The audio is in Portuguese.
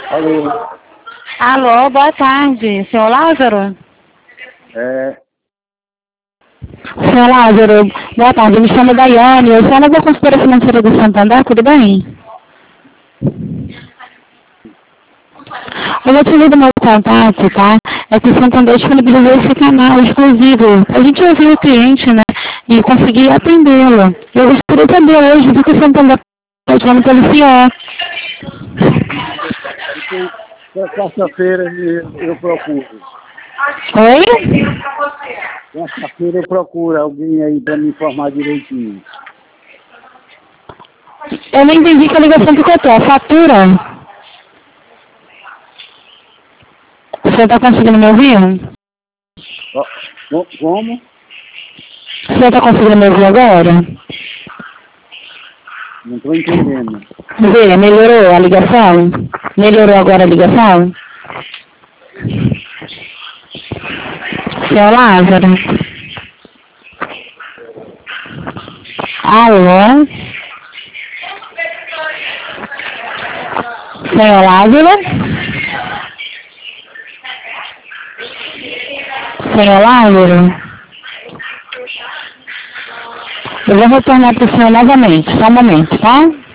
Alô? Alô, boa tarde. Senhor Lázaro? Senhor Lázaro, boa tarde. Eu me chamo Daiane. Eu sou da consultora financeira do Santander, tudo bem? O motivo do meu contato, tá? É que o Santander disponibilizou esse canal exclusivo. A gente ouviu o cliente, né? E conseguir atendê-lo. Eu gostaria de saber hoje do que o Santander está atuando pelo CIO. Então, quarta-feira eu procuro. Oi? Quarta-feira eu procuro alguém aí para me informar direitinho. Eu não entendi que a ligação que cortou. A fatura? Você está conseguindo me ouvir? Como? Você está conseguindo me ouvir agora? Não estou entendendo. Vê, melhorou a ligação? Melhorou agora a ligação? Seu Lázaro? Alô? Senhor Lázaro? Senhor Lázaro? Eu vou retornar para o senhor novamente, só um momento, tá?